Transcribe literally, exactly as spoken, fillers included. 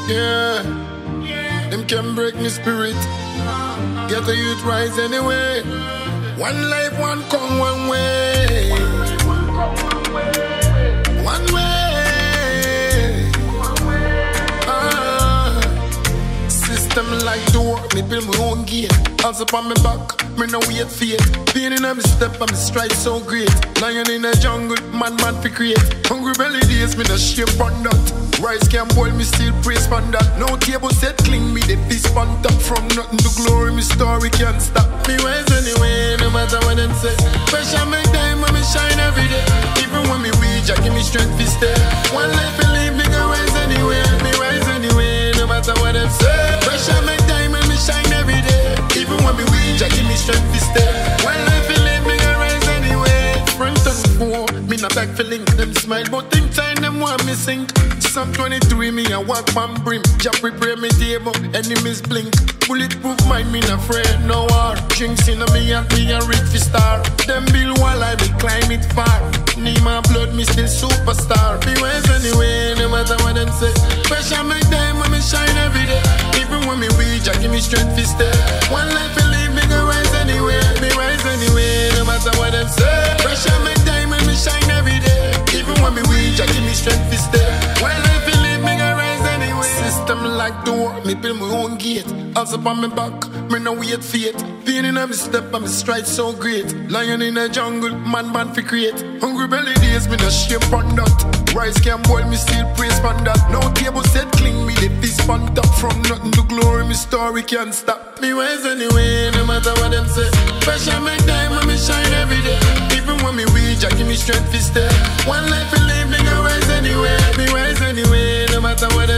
Yeah, them can break me spirit. Get the youth rise anyway. One life, one come, one way. One way. Ah. System like the work, me build my own gate. Hands up on my back, me no wait fate. Pain in my step, and me stride so great. Lion in the jungle, man man fi create. Hungry belly days, me no shame on that. Rice can boil, me still praise for that. No table set, cling me the fist on top. From nothing to glory, me story can't stop. Me wise anyway, no matter what them say. Pressure make time when me shine every day. Even when me weak, I give me strength to stay. One life and leave me go rise anyway. Me rise anyway, no matter what them say. Pressure make time when me shine every day. Even when me weak, I give me strength to stay. One life and leave me go rise anyway. Front and four, me not back for link. Them smile, but think time them want me sink. Psalm twenty-three, me a walk from brim. Jah prepare me table, enemies blink. Bulletproof mind, me not afraid, no war. Drinks in me and me a reach for star. Them build wall, I will climb it far. Need my blood, me still superstar. Be wise anyway, no matter what them say. Pressure make time when me shine every day. Even when me weak, Jah give me strength to stay. One life and leave me go rise anyway. Be wise anyway, no matter what them say. Pressure make time when me shine every day. Even when me weak, Jah give me strength to stay. One life and leave me go rise anyway. System like the work, me build my own gate. Hands up on my back, me no wait fate. Pain in my step, and me stride so great. Lion in the jungle, man man fi create. Hungry belly days, me no shame on that. Rice can boil, me still praise for that. No table set, cling me the fist on top. From nothing to glory, me story can't stop. Me wise anyway, no matter what them say. Pressure make time when me shine every day. Even when me weak, Jah give me strength to stay. One life and leave me go rise anyway. Me wise anyway, no matter what